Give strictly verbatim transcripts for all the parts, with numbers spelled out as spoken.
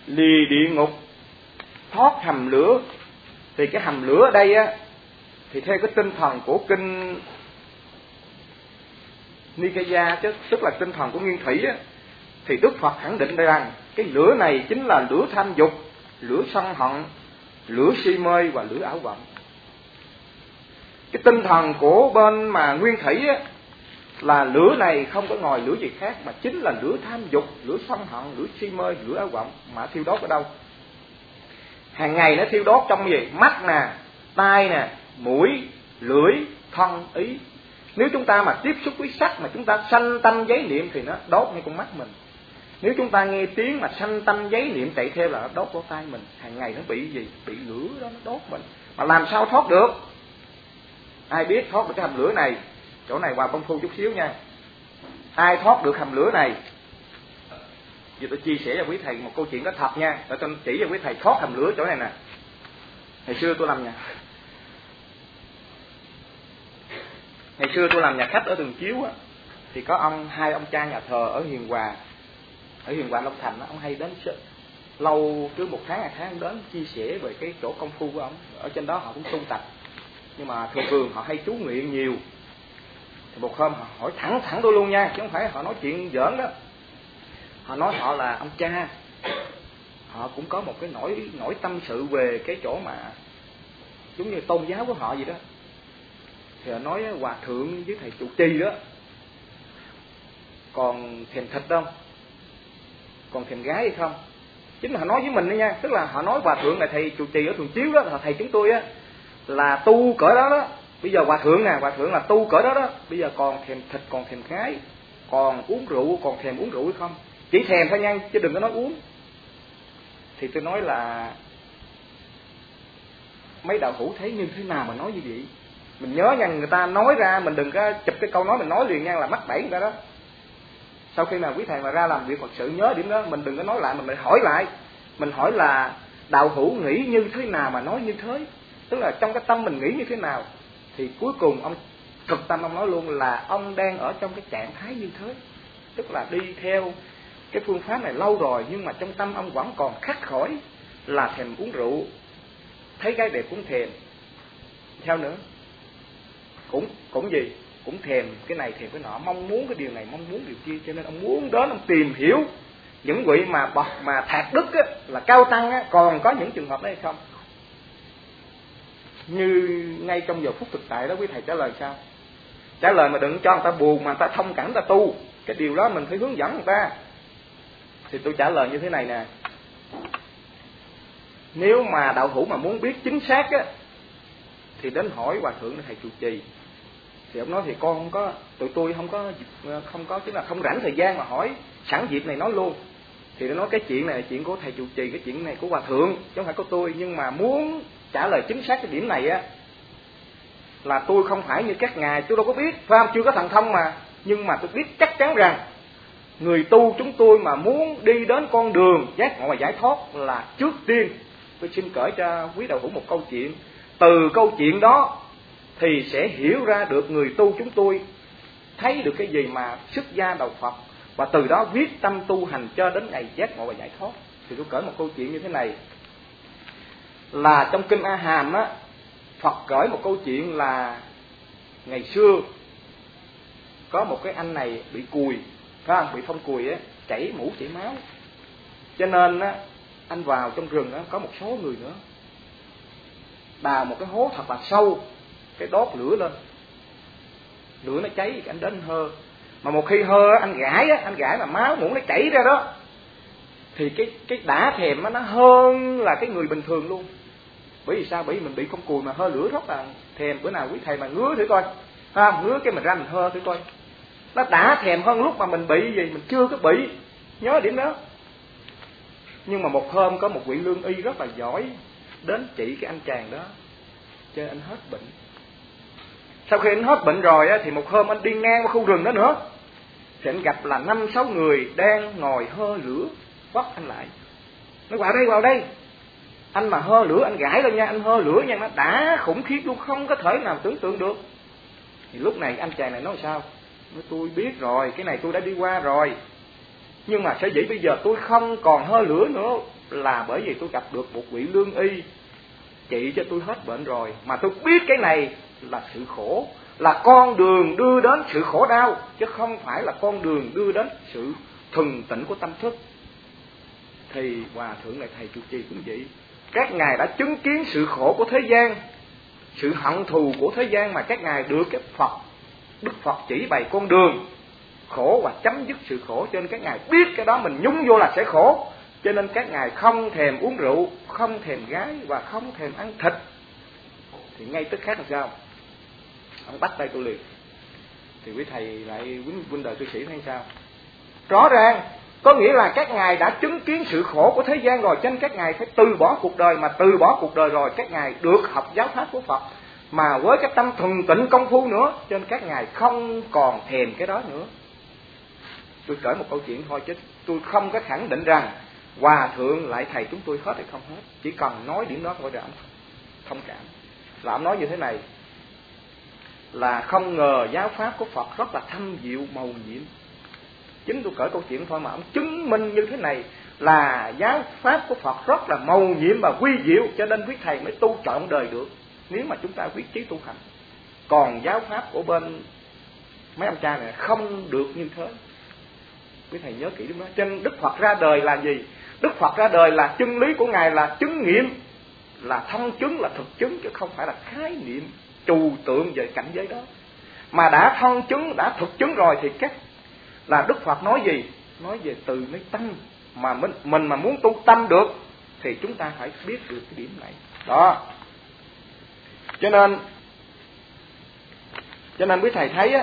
lì địa ngục, thoát hầm lửa. Thì cái hầm lửa ở đây á, thì theo cái tinh thần của kinh Nikaya, chứ tức là tinh thần của Nguyên Thủy á, thì Đức Phật khẳng định đây rằng cái lửa này chính là lửa tham dục, lửa sân hận, lửa si mê và lửa ảo vọng. Cái tinh thần của bên mà Nguyên Thủy á, là lửa này không có ngòi lửa gì khác mà chính là lửa tham dục, lửa sân hận, lửa si mê, lửa ảo vọng. Mà thiêu đốt ở đâu? Hàng ngày nó thiêu đốt trong gì? Mắt nè, tai nè, mũi, lưỡi, thân, ý. Nếu chúng ta mà tiếp xúc với sắc mà chúng ta sanh tâm giấy niệm thì nó đốt ngay con mắt mình. Nếu chúng ta nghe tiếng mà sanh tâm giấy niệm chạy theo là nó đốt lỗ tai mình. Hàng ngày nó bị gì? Bị lửa đó nó đốt mình. Mà làm sao thoát được? Ai biết thoát được cái hầm lửa này? Chỗ này Hòa công phu chút xíu nha. Ai thoát được hầm lửa này? Giờ tôi chia sẻ cho quý thầy một câu chuyện đó thật nha. Để tôi chỉ cho quý thầy thoát hầm lửa chỗ này nè. Ngày xưa tôi làm nhà Ngày xưa tôi làm nhà khách ở Đường Chiếu á, thì có ông hai ông cha nhà thờ ở Hiền Hòa, ở Hiền Hòa Long Thành á, ông hay đến lâu, cứ một tháng hai tháng đến chia sẻ về cái chỗ công phu của ông. Ở trên đó họ cũng tu tập, nhưng mà thường thường họ hay chú nguyện nhiều. Thì một hôm họ hỏi thẳng thẳng tôi luôn nha, chứ không phải họ nói chuyện giỡn đó. Họ nói họ là ông cha, họ cũng có một cái nỗi nỗi tâm sự về cái chỗ mà giống như tôn giáo của họ gì đó. Thì họ nói hòa thượng với thầy trụ trì đó còn thèm thịt không, còn thèm gái hay không. Chính là họ nói với mình đó nha. Tức là họ nói hòa thượng là thầy trụ trì ở Thường Chiếu đó, là thầy chúng tôi á, là tu cỡ đó đó. Bây giờ hòa thượng nè, hòa thượng là tu cỡ đó đó. Bây giờ còn thèm thịt, còn thèm gái, còn uống rượu, còn thèm uống rượu hay không. Chỉ thèm thôi nha, chứ đừng có nói uống. Thì tôi nói là mấy đạo hữu thấy như thế nào mà nói như vậy. Mình nhớ nha, người ta nói ra mình đừng có chụp cái câu nói mình nói liền nha, là mắc bẫy người ta đó. Sau khi mà quý thầy mà ra làm việc Phật sự nhớ điểm đó, mình đừng có nói lại, mình phải hỏi lại. Mình hỏi là đạo hữu nghĩ như thế nào mà nói như thế. Tức là trong cái tâm mình nghĩ như thế nào. Thì cuối cùng ông thực tâm ông nói luôn là ông đang ở trong cái trạng thái như thế. Tức là đi theo cái phương pháp này lâu rồi, nhưng mà trong tâm ông vẫn còn khắc khỏi là thèm uống rượu, thấy gái đẹp cũng thèm. Theo nữa cũng cũng gì cũng thèm cái này thèm cái nọ, mong muốn cái điều này mong muốn điều kia. Cho nên ông muốn đến ông tìm hiểu những vị mà bậc mà thạc đức á, là cao tăng á, còn có những trường hợp đó hay không. Như ngay trong giờ phút thực tại đó quý thầy trả lời sao? Trả lời mà đừng cho người ta buồn, mà người ta thông cảm, người ta tu. Cái điều đó mình phải hướng dẫn người ta. Thì tôi trả lời như thế này nè. Nếu mà đạo hữu mà muốn biết chính xác á, thì đến hỏi hòa thượng thầy trụ trì. Thì ông nói thì con không có, tụi tôi không có không có chứ là không rảnh thời gian mà hỏi, sẵn dịp này nói luôn. Thì nó nói cái chuyện này là chuyện của thầy trụ trì, cái chuyện này của hòa thượng chứ không phải của tôi. Nhưng mà muốn trả lời chính xác cái điểm này á, là tôi không phải như các ngài, tôi đâu có biết, phải không? Chưa có thần thông mà. Nhưng mà tôi biết chắc chắn rằng người tu chúng tôi mà muốn đi đến con đường giác ngộ và giải thoát là trước tiên tôi xin kể cho quý đạo hữu một câu chuyện. Từ câu chuyện đó thì sẽ hiểu ra được người tu chúng tôi thấy được cái gì mà xuất gia đầu Phật, và từ đó viết tâm tu hành cho đến ngày giác ngộ và giải thoát. Thì tôi kể một câu chuyện như thế này. Là trong kinh A Hàm á, Phật kể một câu chuyện là ngày xưa có một cái anh này bị cùi, phải không? Bị phong cùi á, chảy mũ chảy máu. Cho nên á, anh vào trong rừng á, có một số người nữa đào một cái hố thật là sâu, cái đốt lửa lên, lửa nó cháy, anh đến hơ. Mà một khi hơ anh gãi á, anh gãi mà máu mũ nó chảy ra đó, thì cái cái đã thèm nó hơn là cái người bình thường luôn. Bởi vì sao? Bởi vì mình bị con cùi mà hơ lửa rất là thèm. Bữa nào quý thầy mà ngứa thử coi, à, ngứa cái mình ra mình hơ thử coi, nó đã thèm hơn lúc mà mình bị gì mình chưa có bị. Nhớ điểm đó. Nhưng mà một hôm có một vị lương y rất là giỏi đến trị cái anh chàng đó, cho anh hết bệnh. Sau khi anh hết bệnh rồi á, thì một hôm anh đi ngang qua khu rừng đó nữa, thì anh gặp là năm sáu người đang ngồi hơ lửa, bắt anh lại. Nó vào đây, vào đây. Anh mà hơ lửa, anh gãi lên nha, anh hơ lửa nha, nó đã khủng khiếp luôn, không có thể nào tưởng tượng được. Thì lúc này anh chàng này nói sao? Nói tôi biết rồi, cái này tôi đã đi qua rồi. Nhưng mà sở dĩ bây giờ tôi không còn hơi lửa nữa là bởi vì tôi gặp được một vị lương y trị cho tôi hết bệnh rồi. Mà tôi biết cái này là sự khổ, là con đường đưa đến sự khổ đau, chứ không phải là con đường đưa đến sự thuần tịnh của tâm thức. Thì Hòa Thượng này thầy trụ trì cũng vậy. Các ngài đã chứng kiến sự khổ của thế gian, sự hận thù của thế gian, mà các ngài được cái Phật, Đức Phật chỉ bày con đường khổ và chấm dứt sự khổ. Cho nên các ngài biết cái đó mình nhúng vô là sẽ khổ, cho nên các ngài không thèm uống rượu, không thèm gái và không thèm ăn thịt. Thì ngay tức khắc là sao? Ông bắt tay tôi liền. Thì quý thầy lại huynh, huynh đời tôi sĩ hay sao? Rõ ràng có nghĩa là các ngài đã chứng kiến sự khổ của thế gian rồi, cho nên các ngài phải từ bỏ cuộc đời. Mà từ bỏ cuộc đời rồi, các ngài được học giáo pháp của Phật, mà với cái tâm thuần tịnh công phu nữa, cho nên các ngài không còn thèm cái đó nữa. Tôi kể một câu chuyện thôi, chứ tôi không có khẳng định rằng Hòa Thượng lại thầy chúng tôi hết hay không hết. Chỉ cần nói điểm đó thôi để ông thông cảm. Là ông nói như thế này, là không ngờ giáo pháp của Phật rất là thâm diệu màu nhiệm. Chính tôi kể câu chuyện thôi mà ông chứng minh như thế này, là giáo pháp của Phật rất là màu nhiệm và quy diệu, cho nên quý thầy mới tu trọn đời được, nếu mà chúng ta quyết chí tu hành. Còn giáo pháp của bên mấy ông cha này không được như thế. Quý thầy nhớ kỹ đúng đó. Trên Đức Phật ra đời là gì? Đức Phật ra đời là chân lý của ngài là chứng nghiệm, là thông chứng, là thực chứng, chứ không phải là khái niệm trừu tượng về cảnh giới đó. Mà đã thông chứng, đã thực chứng rồi thì các là Đức Phật nói gì? Nói về từ mấy tâm. Mà mình, mình mà muốn tu tâm được thì chúng ta phải biết được cái điểm này. Đó. Cho nên Cho nên quý thầy thấy á,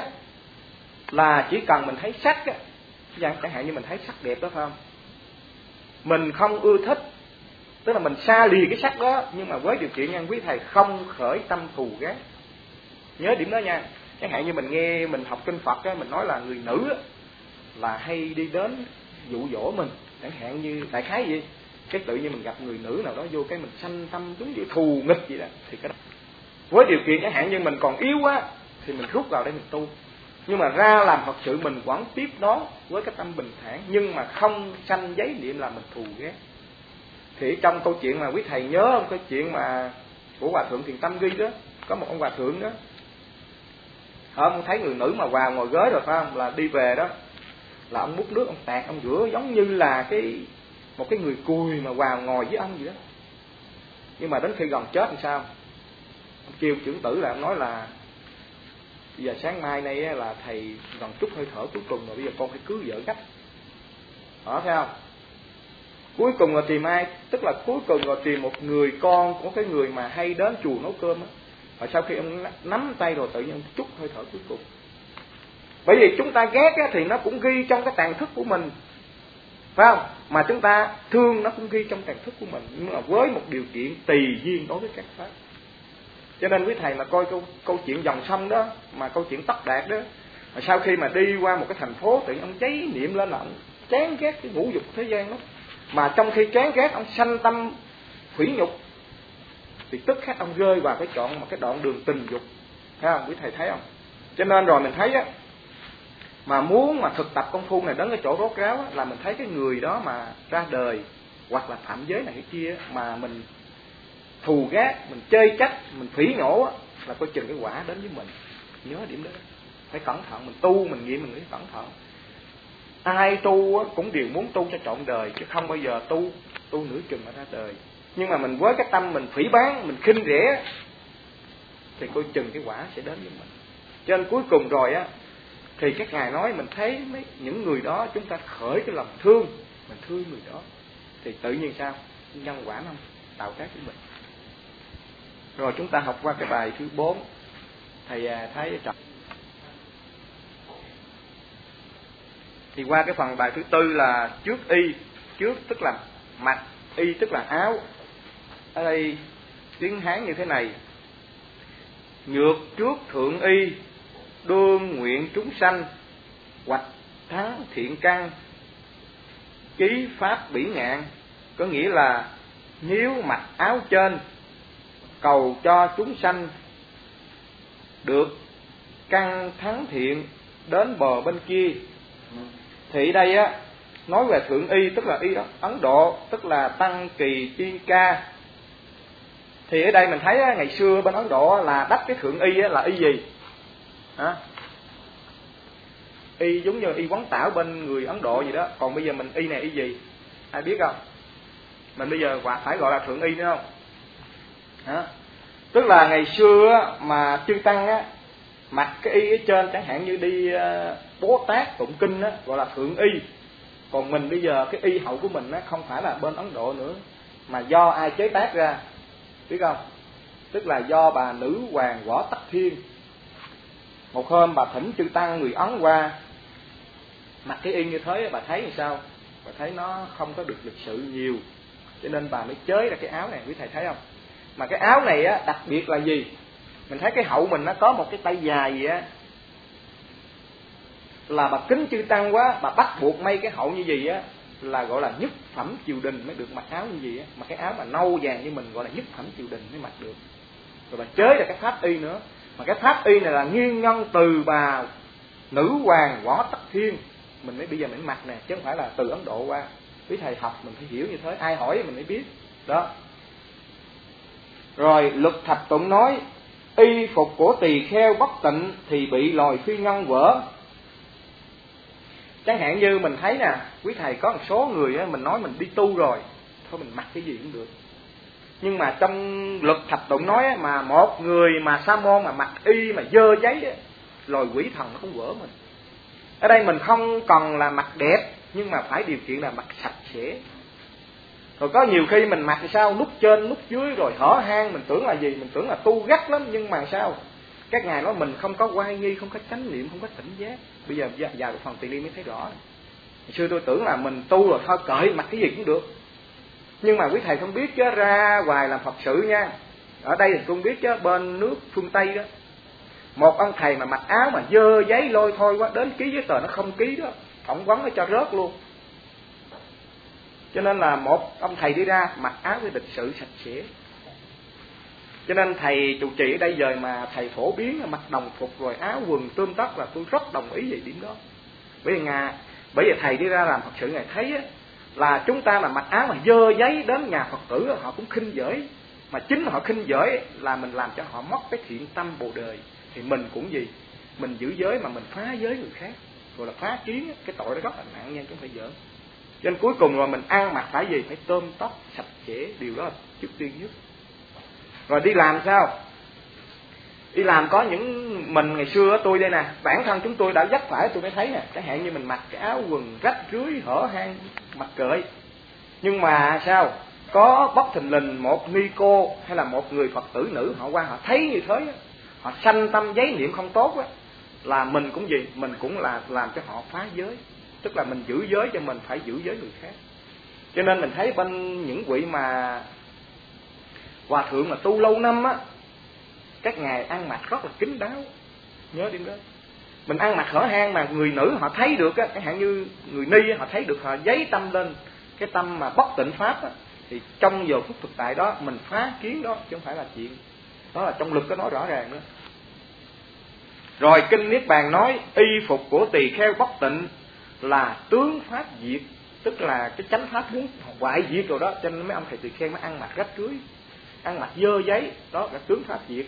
là chỉ cần mình thấy sắc á, chẳng hạn như mình thấy sắc đẹp đó phải không? Mình không ưa thích, tức là mình xa lìa cái sắc đó, nhưng mà với điều kiện nha quý thầy, không khởi tâm thù ghét. Nhớ điểm đó nha. Chẳng hạn như mình nghe mình học kinh Phật á, mình nói là người nữ á, là hay đi đến dụ dỗ mình, chẳng hạn như đại khái gì, cái tự nhiên mình gặp người nữ nào đó vô cái mình sanh tâm giống như thù nghịch gì đó, thì cái đó với điều kiện chẳng hạn như mình còn yếu quá thì mình rút vào để mình tu. Nhưng mà ra làm thật sự mình vẫn tiếp đón với cái tâm bình thản, nhưng mà không sanh giấy niệm là mình thù ghét. Thì trong câu chuyện mà quý thầy nhớ không, cái chuyện mà của Hòa Thượng Thiền Tâm ghi đó, có một ông Hòa Thượng đó, ông thấy người nữ mà vào ngồi ghế rồi phải không, là đi về đó, là ông múc nước, ông tạt, ông rửa giống như là cái một cái người cùi mà vào ngồi với ông vậy đó. Nhưng mà đến khi gần chết thì sao? Ông kêu trưởng tử là ông nói là bây giờ sáng mai nay là thầy gần chút hơi thở cuối cùng rồi, bây giờ con phải cưới vợ gấp. Đó thấy không? Cuối cùng là tìm ai? Tức là cuối cùng là tìm một người con của cái người mà hay đến chùa nấu cơm á. Và sau khi ông nắm tay rồi tự nhiên ông chút hơi thở cuối cùng. Bởi vì chúng ta ghét á, thì nó cũng ghi trong cái tàn thức của mình, phải không? Mà chúng ta thương nó cũng ghi trong tàn thức của mình, nhưng mà với một điều kiện tùy duyên đối với các pháp. Cho nên quý thầy mà coi câu, câu chuyện dòng sông đó, mà câu chuyện Tất Đạt đó, mà sau khi mà đi qua một cái thành phố tự nhiên ông cháy niệm lên là ông chán ghét cái ngũ dục thế gian đó. Mà trong khi chán ghét ông sanh tâm hủy nhục, thì tức khắc ông rơi vào cái chọn một cái đoạn đường tình dục, thấy không? Quý thầy thấy không? Cho nên rồi mình thấy á, mà muốn mà thực tập công phu này đến cái chỗ rốt ráo á, là mình thấy cái người đó mà ra đời hoặc là phạm giới này cái kia mà mình thù ghét, mình chê trách, mình phỉ nhổ á, là coi chừng cái quả đến với mình. Nhớ điểm đó, phải cẩn thận. Mình tu mình nghiệm mình phải cẩn thận. Ai tu á, cũng đều muốn tu cho trọn đời, chứ không bao giờ tu tu nửa chừng mà ra đời. Nhưng mà mình với cái tâm mình phỉ báng, mình khinh rẻ, thì coi chừng cái quả sẽ đến với mình. Cho nên cuối cùng rồi á, thì các ngài nói mình thấy mấy những người đó chúng ta khởi cái lòng thương, mình thương người đó, thì tự nhiên sao? Nhân quả nó tạo tác với mình. Rồi chúng ta học qua cái bài thứ bốn. Thầy thấy trọng. Thì qua cái phần bài thứ tư là trước y, trước tức là mặc, y tức là áo. Ở đây tiếng Hán như thế này: nhược trước thượng y, đương nguyện chúng sanh, hoạch thắng thiện căn, chí pháp bỉ ngạn. Có nghĩa là nếu mặc áo trên cầu cho chúng sanh được căn thắng thiện đến bờ bên kia. Thì đây á nói về thượng y tức là y Ấn Độ, tức là Tăng Kỳ Chi Ca. Thì ở đây mình thấy ngày xưa bên Ấn Độ là đắp cái thượng y là y gì? Hả? Y giống như y quán tảo bên người Ấn Độ gì đó. Còn bây giờ mình y này y gì? Ai biết không? Mình bây giờ phải gọi là thượng y nữa không? Hả? Tức là ngày xưa mà chư tăng á, mặc cái y ở trên, chẳng hạn như đi Bố Tát tụng kinh á, gọi là thượng y. Còn mình bây giờ cái y hậu của mình á, không phải là bên Ấn Độ nữa, mà do ai chế tác ra, biết không? Tức là do bà nữ hoàng Võ Tắc Thiên. Một hôm bà thỉnh chư tăng người Ấn qua, mặc cái y như thế, bà thấy làm sao? Bà thấy nó không có được lịch sự nhiều, cho nên bà mới chế ra cái áo này. Quý thầy thấy không? Mà cái áo này á, đặc biệt là gì? Mình thấy cái hậu mình nó có một cái tay dài gì á, là bà kính chư tăng quá, bà bắt buộc may cái hậu như vậy á, là gọi là nhất phẩm triều đình mới được mặc áo như vậy á. Mà cái áo mà nâu vàng như mình gọi là nhất phẩm triều đình mới mặc được. Rồi bà chế ra cái pháp y nữa. Mà cái pháp y này là nguyên nhân từ bà nữ hoàng Võ Tắc Thiên. Mình mới bây giờ mình mặc nè, chứ không phải là từ Ấn Độ qua. Quý thầy học mình phải hiểu như thế, ai hỏi mình mới biết. Đó. Rồi Luật Thập Tụng nói, y phục của tỳ kheo bất tịnh thì bị lòi phi ngân vỡ. Chẳng hạn như mình thấy nè, quý thầy có một số người á, mình nói mình đi tu rồi, thôi mình mặc cái gì cũng được. Nhưng mà trong Luật Thập Tụng nói á, mà một người mà sa môn mà mặc y mà dơ giấy á, lòi quỷ thần nó không vỡ mình. Ở đây mình không cần là mặc đẹp, nhưng mà phải điều kiện là mặc sạch sẽ. Rồi có nhiều khi mình mặc thì sao, nút trên nút dưới rồi hở hang, mình tưởng là gì? Mình tưởng là tu gắt lắm, nhưng mà sao? Các ngài nói mình không có oai nghi, không có chánh niệm, không có tỉnh giác. Bây giờ vào được phần Tỳ Liên mới thấy rõ. Hồi xưa tôi tưởng là mình tu rồi thôi cởi mặc cái gì cũng được. Nhưng mà quý thầy không biết chứ, ra ngoài làm Phật sự nha. Ở đây thì tôi không biết chứ, bên nước phương Tây đó, một ông thầy mà mặc áo mà dơ giấy lôi thôi quá, đến ký giấy tờ nó không ký đó, phỏng vấn nó cho rớt luôn. Cho nên là một ông thầy đi ra mặc áo với lịch sự sạch sẽ. Cho nên thầy trụ trì ở đây giờ mà thầy phổ biến mặc đồng phục rồi áo quần tươm tất là tôi rất đồng ý về điểm đó. Bởi vì ngà, bởi vì thầy đi ra làm Phật sự ngài thấy á, là chúng ta mà mặc áo mà dơ giấy đến nhà Phật tử họ cũng khinh dỡi, mà chính họ khinh dỡi là mình làm cho họ mất cái thiện tâm bồ đề. Thì mình cũng gì, mình giữ giới mà mình phá giới người khác, gọi là phá kiến, cái tội đó rất là nặng nha, chứ không phải giỡn. Cho nên cuối cùng rồi mình ăn mặc phải gì, phải tôm tóc sạch sẽ, điều đó là trước tiên nhất. Rồi đi làm sao? Đi làm có những mình ngày xưa tôi đây nè, bản thân chúng tôi đã vấp phải tôi mới thấy nè, chẳng hạn như mình mặc cái áo quần rách rưới hở hang mặc cởi, nhưng mà sao có bất thình lình một ni cô hay là một người Phật tử nữ họ qua họ thấy như thế, họ sanh tâm giấy niệm không tốt á, là mình cũng gì, mình cũng là làm cho họ phá giới, tức là mình giữ giới cho mình phải giữ giới người khác. Cho nên mình thấy bên những vị mà hòa thượng mà tu lâu năm á, các ngài ăn mặc rất là kín đáo, nhớ điểm đó. Mình ăn mặc hở hang mà người nữ họ thấy được á, chẳng hạn như người ni họ thấy được, họ giấy tâm lên cái tâm mà bất tịnh pháp á, thì trong giờ phút thực tại đó mình phá kiến đó, chứ không phải là chuyện đó, là trong luật có nói rõ ràng nữa. Rồi kinh Niết Bàn nói y phục của tỳ kheo bất tịnh là tướng pháp diệt, tức là cái chánh pháp muốn hoại diệt rồi đó, cho nên mấy ông thầy tỳ kheo mới ăn mặc rách rưới, ăn mặc dơ giấy, đó là tướng pháp diệt.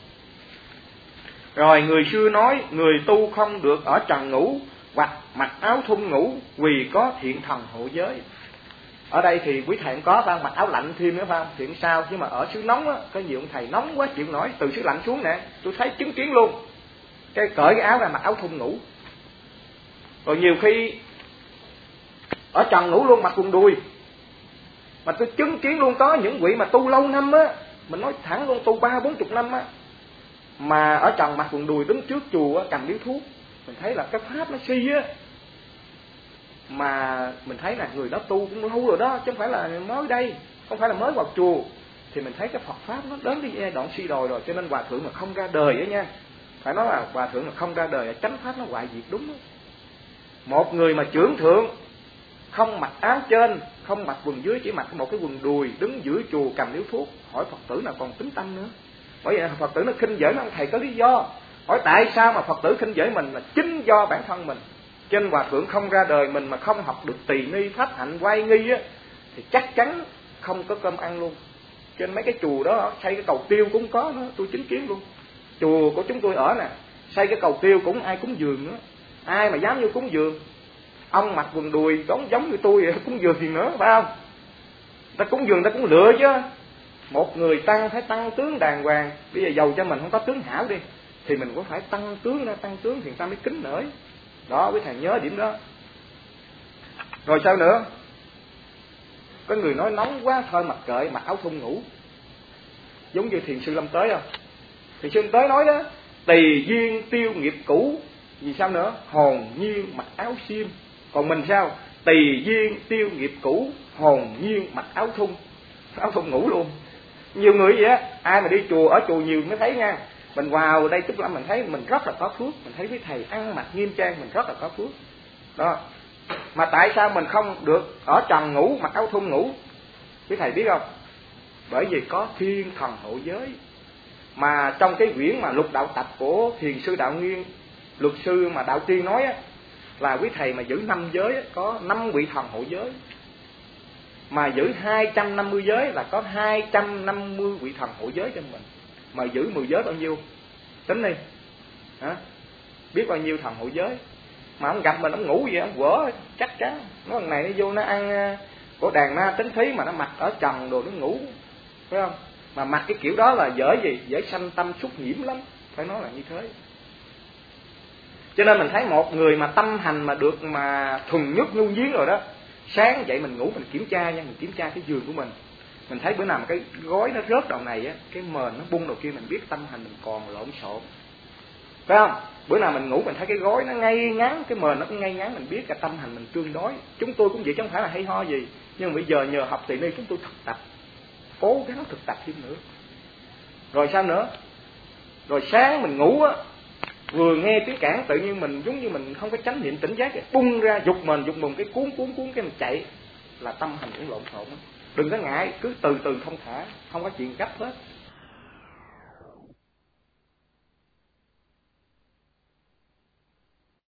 Rồi người xưa nói người tu không được ở trần ngủ hoặc mặc áo thun ngủ vì có thiện thần hộ giới. Ở đây thì quý thầy cũng có phải mặc áo lạnh thêm nữa phải không? Thiện sao? Nhưng mà ở xứ nóng á, có nhiều ông thầy nóng quá chịu nổi, từ xứ lạnh xuống nè, tôi thấy chứng kiến luôn. Cái cởi cái áo ra mặc áo thun ngủ. Rồi nhiều khi ở trần ngủ luôn mặc quần đùi. Mà tôi chứng kiến luôn có những vị mà tu lâu năm á, mình nói thẳng luôn tu ba bốn chục năm á, mà ở trần mặc quần đùi đứng trước chùa á, cầm điếu thuốc. Mình thấy là cái pháp nó si á, mà mình thấy là người đó tu cũng lâu rồi đó, chứ không phải là mới đây, không phải là mới vào chùa. Thì mình thấy cái Phật pháp nó đến đi giai đoạn suy đồi rồi. Cho nên hòa thượng mà không ra đời á nha, phải nói là hòa thượng mà không ra đời, chánh pháp nó hoại diệt đúng đó. Một người mà trưởng thượng không mặc áo trên, không mặc quần dưới, chỉ mặc một cái quần đùi, đứng giữa chùa cầm điếu thuốc, hỏi Phật tử nào còn tính tâm nữa. Bởi vậy Phật tử nó khinh dễ nó, thầy có lý do. Hỏi tại sao mà Phật tử khinh dễ mình, là chính do bản thân mình. Cho nên hòa thượng không ra đời mình mà không học được tỳ ni, pháp hạnh, quay nghi á, thì chắc chắn không có cơm ăn luôn. Cho nên mấy cái chùa đó xây cái cầu tiêu cũng có nữa, tôi chứng kiến luôn. Chùa của chúng tôi ở nè, xây cái cầu tiêu cũng ai cúng dường nữa. Ai mà dám vô cúng dường? Ông mặc quần đùi giống giống như tôi vậy, cúng dường gì nữa, phải không? Ta cúng dường ta cũng lựa chứ. Một người tăng phải tăng tướng đàng hoàng. Bây giờ dầu cho mình không có tướng hảo đi, thì mình cũng phải tăng tướng ra, tăng tướng thì người ta mới kính nể. Đó, quý thầy nhớ điểm đó. Rồi sao nữa? Có người nói nóng quá thôi mặc kệ, mặc áo thun ngủ. Giống như thiền sư Lâm Tới không? Thiền sư Lâm Tới nói đó, tỳ duyên tiêu nghiệp cũ. Vì sao nữa? Hồn nhiên mặc áo xiêm. Còn mình sao? Tỳ duyên tiêu nghiệp cũ, hồn nhiên mặc áo thun. Áo thun ngủ luôn. Nhiều người vậy á, ai mà đi chùa, ở chùa nhiều mới thấy nha. Mình vào đây tức là mình thấy mình rất là có phước. Mình thấy quý thầy ăn mặc nghiêm trang, mình rất là có phước. Đó. Mà tại sao mình không được ở trần ngủ, mặc áo thun ngủ? Quý thầy biết không? Bởi vì có thiên thần hộ giới. Mà trong cái quyển mà Lục Đạo Tập của Thiền sư Đạo Nguyên, luật sư mà Đạo Tiên nói á, là quý thầy mà giữ năm giới á, có năm vị thần hộ giới. Mà giữ hai trăm năm mươi giới là có hai trăm năm mươi vị thần hộ giới cho mình. Mà giữ mười giới bao nhiêu? Tính đi. Hả? Biết bao nhiêu thần hộ giới. Mà ông gặp mình, ông ngủ vậy, ông quở chắc chắn. Nó thằng này nó vô nó ăn của đàn ma tính thí mà nó mặc ở trần đồ nó ngủ. Phải không? Mà mặc cái kiểu đó là dễ gì? Dễ sanh tâm xúc nhiễm lắm. Phải nói là như thế. Cho nên mình thấy một người mà tâm hành mà được mà thuần nhất nhu nhiếng rồi đó, sáng dậy mình ngủ mình kiểm tra nha, mình kiểm tra cái giường của mình. Mình thấy bữa nào mà cái gối nó rớt đầu này á, cái mền nó bung đầu kia, mình biết tâm hành mình còn lộn xộn. Phải không? Bữa nào mình ngủ mình thấy cái gối nó ngay ngắn, cái mền nó cũng ngay ngắn, mình biết cái tâm hành mình tương đối. Chúng tôi cũng vậy chứ không phải là hay ho gì, nhưng mà bây giờ nhờ học tỳ ni chúng tôi thực tập, cố gắng thực tập thêm nữa. Rồi sao nữa? Rồi sáng mình ngủ á, vừa nghe tiếng cản tự nhiên mình giống như mình không có chánh niệm tỉnh giác, bung ra giục mình giục mùng cái cuốn cuốn cuốn cái mình chạy, là tâm hành cũng lộn xộn. Đừng có ngại, cứ từ từ thông thả, không có chuyện gấp hết.